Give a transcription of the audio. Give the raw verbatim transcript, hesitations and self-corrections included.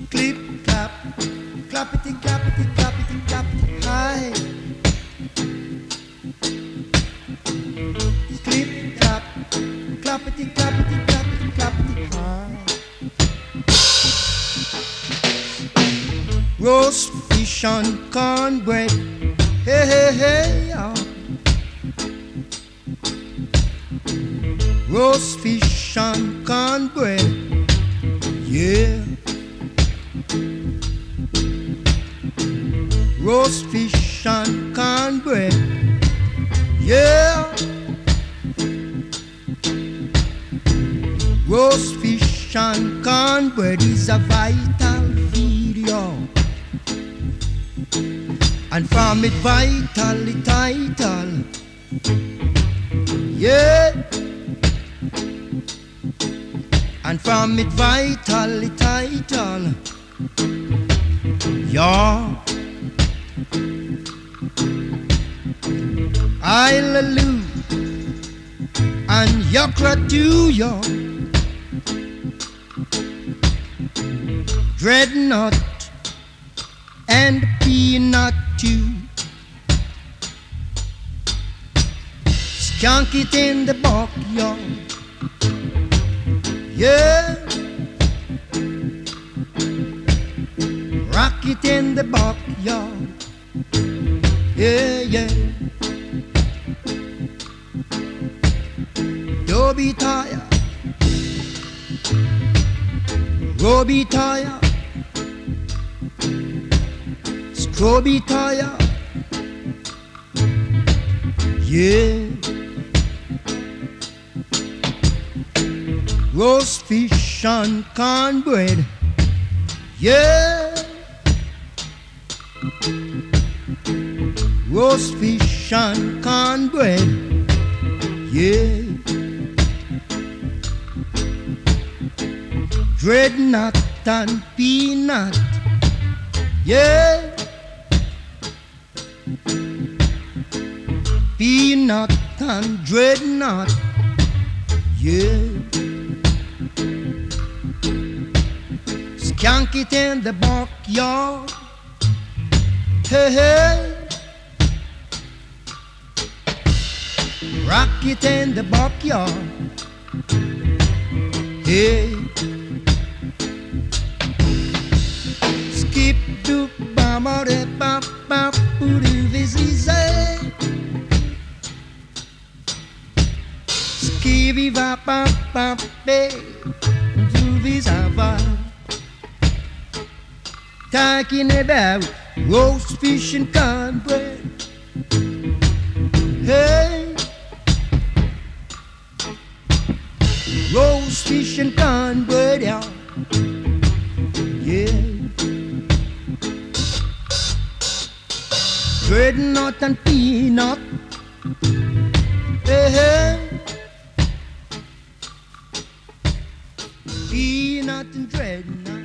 Clip, clap, clappity, clappity, clappity, clappity, high. Clip, clap, clappity, clappity, clappity, clappity, high. Roast fish and cornbread, hey, hey, hey, yeah. Roast fish and cornbread, yeah. Roast fish and cornbread, yeah. Roast fish and cornbread is a vital feed, yo. And from it vital, it vital, yeah. And from it vital, it vital, yeah. Hallelujah, and yakra too, yo. Dreadnought and peanut too. Skunk it in the backyard, yeah. Rock it in the backyard, yeah, yeah. Dobby tire, Roby tire, Scroby tire, yeah. Roast fish and cornbread, yeah. Roast fish and cornbread, yeah. Dreadnought and peanut, yeah. Peanut and dreadnought, yeah. Skunk it in the backyard, hey, hey. Rock it in the backyard, hey. Skip doop bama de bop bop boo doo visise. Skibby bop bop bop be doo visava. Talking about roast fish and cornbread, hey. Roast fish and cornbread, yeah, yeah. Dreadnought and peanut, hey, hey. Peanut and dreadnought.